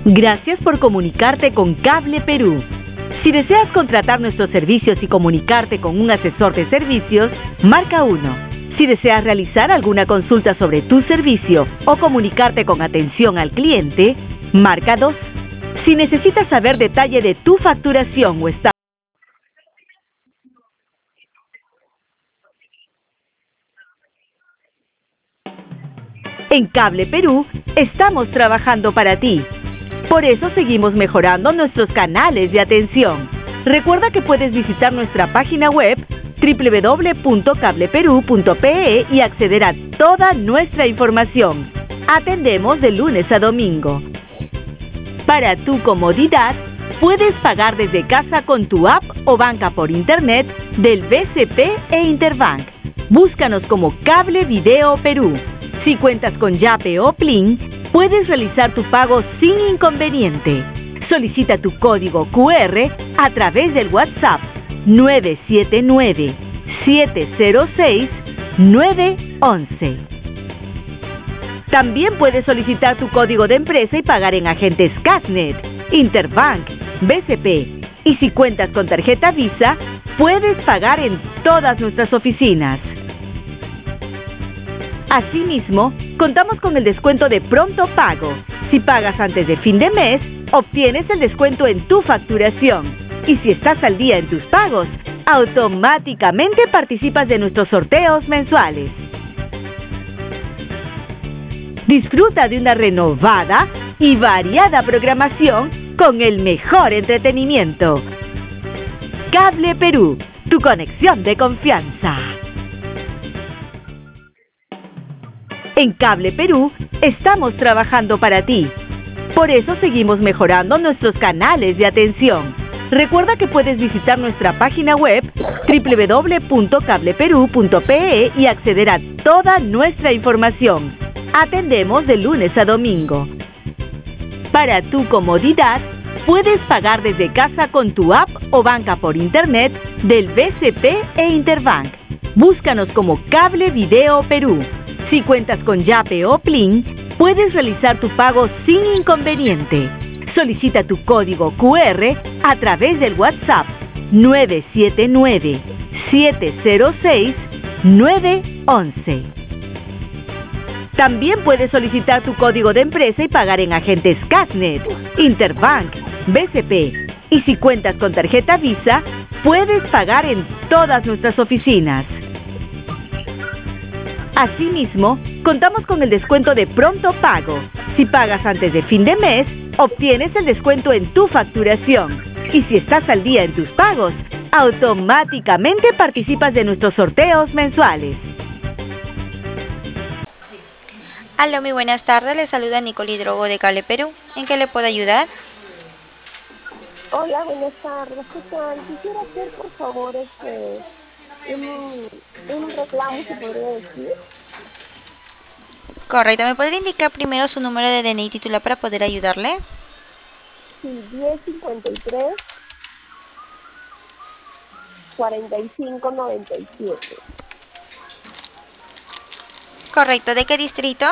Gracias por comunicarte con Cable Perú. Si deseas contratar nuestros servicios y comunicarte con un asesor de servicios, marca 1. Si deseas realizar alguna consulta sobre tu servicio o comunicarte con atención al cliente, marca 2. Si necesitas saber detalle de tu facturación o estado. En Cable Perú, estamos trabajando para ti. Por eso seguimos mejorando nuestros canales de atención. Recuerda que puedes visitar nuestra página web www.cableperu.pe y acceder a toda nuestra información. Atendemos de lunes a domingo. Para tu comodidad, puedes pagar desde casa con tu app o banca por internet del BCP e Interbank. Búscanos como Cable Video Perú. Si cuentas con Yape o Plin, puedes realizar tu pago sin inconveniente. Solicita tu código QR a través del WhatsApp 979-706-911. También puedes solicitar tu código de empresa y pagar en agentes Casnet, Interbank, BCP. Y si cuentas con tarjeta Visa, puedes pagar en todas nuestras oficinas. Asimismo, contamos con el descuento de pronto pago. Si pagas antes de fin de mes, obtienes el descuento en tu facturación. Y si estás al día en tus pagos, automáticamente participas de nuestros sorteos mensuales. Disfruta de una renovada y variada programación con el mejor entretenimiento. Cable Perú, tu conexión de confianza. En Cable Perú, estamos trabajando para ti. Por eso seguimos mejorando nuestros canales de atención. Recuerda que puedes visitar nuestra página web www.cableperu.pe y acceder a toda nuestra información. Atendemos de lunes a domingo. Para tu comodidad, puedes pagar desde casa con tu app o banca por internet del BCP e Interbank. Búscanos como Cable Video Perú. Si cuentas con Yape o Plin, puedes realizar tu pago sin inconveniente. Solicita tu código QR a través del WhatsApp 979-706-911. También puedes solicitar tu código de empresa y pagar en agentes Casnet, Interbank, BCP. Y si cuentas con tarjeta Visa, puedes pagar en todas nuestras oficinas. Asimismo, contamos con el descuento de pronto pago. Si pagas antes de fin de mes, obtienes el descuento en tu facturación. Y si estás al día en tus pagos, automáticamente participas de nuestros sorteos mensuales. Aló, muy buenas tardes. Les saluda Nicole Hidrogo de Cable Perú. ¿En qué le puedo ayudar? Hola, buenas tardes. ¿Qué tal? Quisiera hacer, por favor, un reclamo, se podría decir. Correcto. ¿Me podría indicar primero su número de DNI titular para poder ayudarle? Sí, 1053 4597. Correcto. ¿De qué distrito?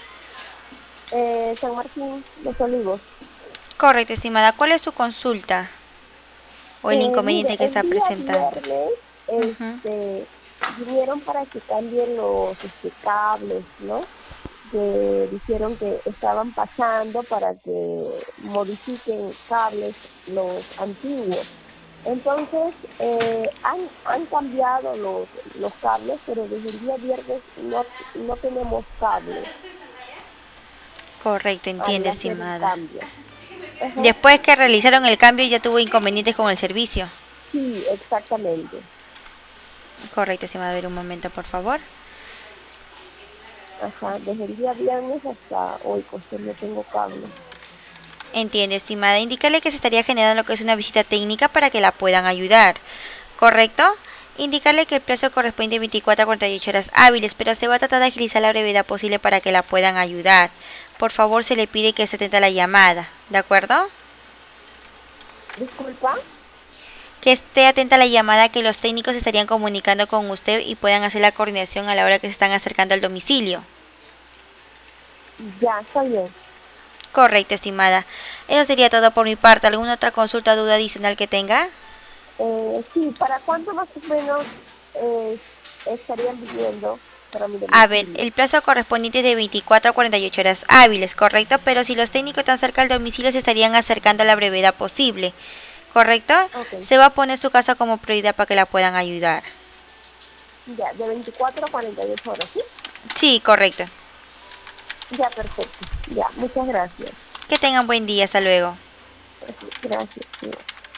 San Martín, Los Olivos. Correcto, estimada. ¿Cuál es su consulta? ¿O el inconveniente Mire, que está presentando? El viernes, vinieron para que cambien los cables, ¿no? Que dijeron que estaban pasando para que modifiquen cables los antiguos. Entonces, han cambiado los cables, pero desde el día viernes no tenemos cables. Correcto, entiende, estimada. Ajá. Después que realizaron el cambio ya tuvo inconvenientes con el servicio. Sí, exactamente. Correcto, estimada. A ver, un momento, por favor. Ajá, desde el día viernes hasta hoy, pues no tengo cable. Entiende, estimada. Indícale que se estaría generando lo que es una visita técnica para que la puedan ayudar. ¿Correcto? Indicarle que el plazo corresponde a 24 a 48 horas hábiles, pero se va a tratar de agilizar la brevedad posible para que la puedan ayudar. Por favor, se le pide que esté atenta a la llamada, ¿de acuerdo? ¿Disculpa? Que esté atenta a la llamada, que los técnicos estarían comunicando con usted y puedan hacer la coordinación a la hora que se están acercando al domicilio. Ya, está bien. Correcto, estimada. Eso sería todo por mi parte. ¿Alguna otra consulta o duda adicional que tenga? Sí, ¿para cuánto más o menos estarían viviendo para mi A ver, domicilio? el plazo correspondiente es de 24 a 48 horas hábiles, ¿correcto? Pero si los técnicos están cerca del domicilio, se estarían acercando a la brevedad posible, ¿correcto? Okay. Se va a poner su casa como prioridad para que la puedan ayudar. Ya, de 24 a 48 horas, ¿sí? Sí, correcto. Ya, perfecto. Ya, muchas gracias. Que tengan buen día, hasta luego. Gracias. Sí.